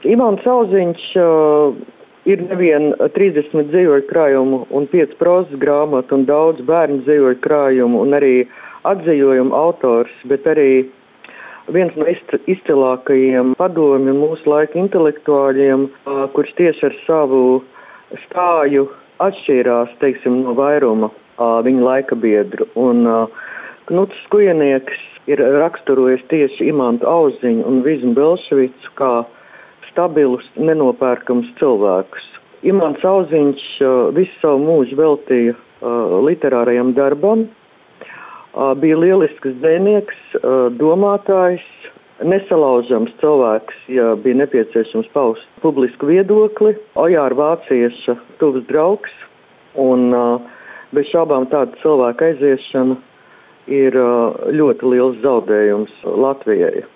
Imants Auziņš ir nevien 30 dzīvoļu krājumu un 5 prozas grāmatu un daudz bērnu dzīvoļu krājumu un arī atzījojumu autors, bet arī viens no izcilākajiem padomju mūsu laika intelektuāļiem, kurš tieši ar savu stāju atšķīrās, teiksim, no vairuma viņa laika biedru. Un Knuts Skujenieks ir raksturojis tieši Imantu Auziņu un Vizmu Belševicu kā stabilus, nenopērkams cilvēkus. Imants Auziņš visu savu mūžu veltīja literārajam darbam, bija lielisks dzejnieks, domātājs, nesalaužams cilvēks, ja bija nepieciešams paust publisku viedokli, Ojāra Vācieša tuvs draugs, un bez šaubām tāda cilvēka aiziešana ir ļoti liels zaudējums Latvijai.